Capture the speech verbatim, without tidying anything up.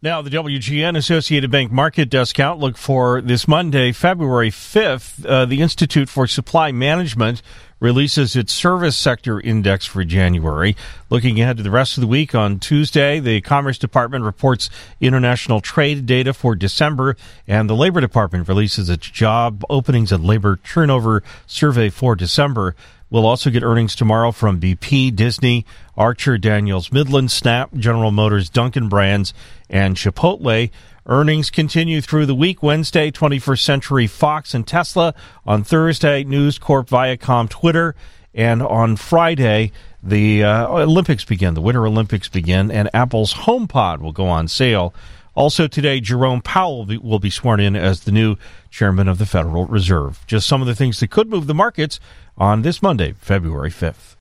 Now, the W G N Associated Bank Market Desk Outlook for this Monday, February fifth. Uh, the Institute for Supply Management releases its service sector index for January. Looking ahead to the rest of the week, on Tuesday, the Commerce Department reports international trade data for December, and the Labor Department releases its job openings and labor turnover survey for December. We'll also get earnings tomorrow from B P, Disney, Archer, Daniels Midland, Snap, General Motors, Dunkin' Brands, and Chipotle. Earnings continue through the week. Wednesday, twenty-first Century Fox and Tesla. On Thursday, News Corp, Viacom, Twitter. And on Friday, the uh, Olympics begin, the Winter Olympics begin, and Apple's HomePod will go on sale. Also today, Jerome Powell will be, will be sworn in as the new chairman of the Federal Reserve. Just some of the things that could move the markets on this Monday, February fifth.